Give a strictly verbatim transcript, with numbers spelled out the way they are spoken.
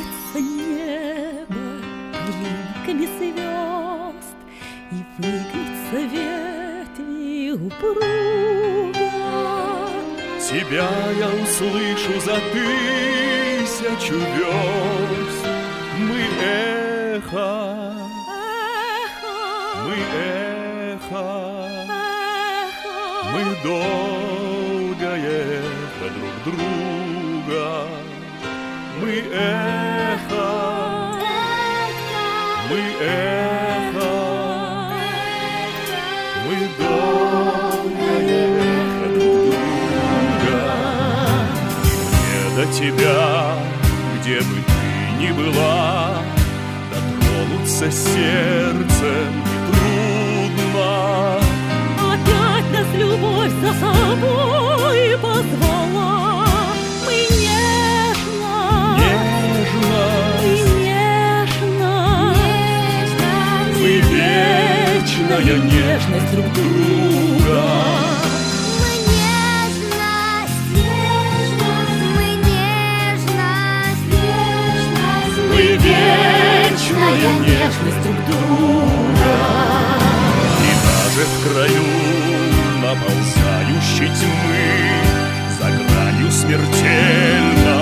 Светится небо пылинками звезд, и выгнутся ветви упруга. Тебя я услышу за тысячу верст. Мы эхо, Эхо, мы эхо, эхо, мы долгое эхо друг друга. Мы эхо, мы эхо, мы долгое эхо друг друга. Мне до тебя, где бы ты ни была, дотронуться сердцем нетрудно. опять нас любовь за собой позвала. Мы нежно, Нежно, мы нежно, мы вечная нежность друг друга. Мы нежность, нежность, мы нежность, нежность, Мы вечная нежность друг друга. И даже в краю наползающей тьмы, за гранью смертельно